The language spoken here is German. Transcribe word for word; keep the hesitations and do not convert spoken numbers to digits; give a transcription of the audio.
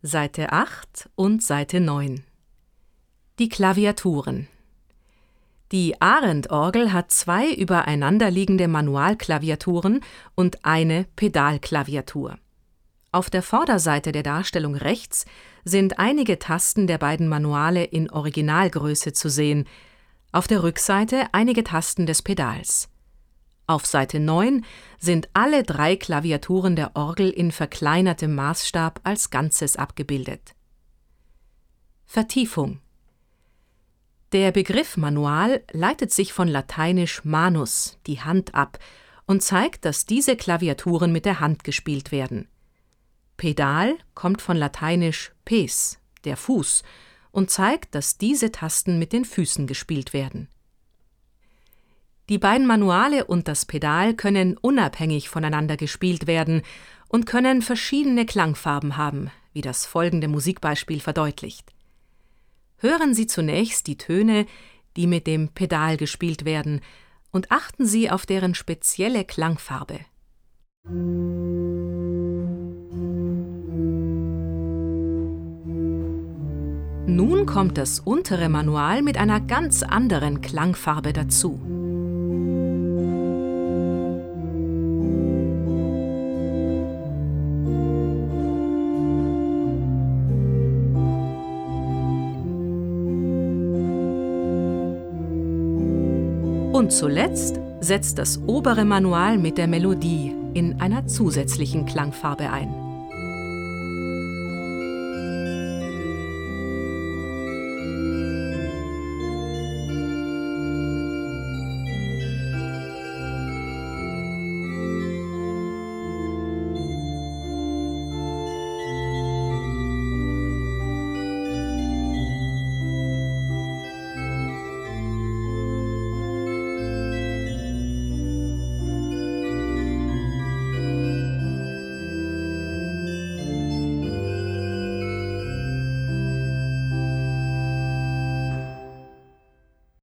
Seite acht und Seite neun. Die Klaviaturen. Die Arendt-Orgel hat zwei übereinanderliegende Manualklaviaturen und eine Pedalklaviatur. Auf der Vorderseite der Darstellung rechts sind einige Tasten der beiden Manuale in Originalgröße zu sehen, auf der Rückseite einige Tasten des Pedals. Auf Seite neun sind alle drei Klaviaturen der Orgel in verkleinertem Maßstab als Ganzes abgebildet. Vertiefung. Der Begriff Manual leitet sich von lateinisch manus, die Hand, ab und zeigt, dass diese Klaviaturen mit der Hand gespielt werden. Pedal kommt von lateinisch pes, der Fuß, und zeigt, dass diese Tasten mit den Füßen gespielt werden. Die beiden Manuale und das Pedal können unabhängig voneinander gespielt werden und können verschiedene Klangfarben haben, wie das folgende Musikbeispiel verdeutlicht. Hören Sie zunächst die Töne, die mit dem Pedal gespielt werden, und achten Sie auf deren spezielle Klangfarbe. Nun kommt das untere Manual mit einer ganz anderen Klangfarbe dazu. Und zuletzt setzt das obere Manual mit der Melodie in einer zusätzlichen Klangfarbe ein.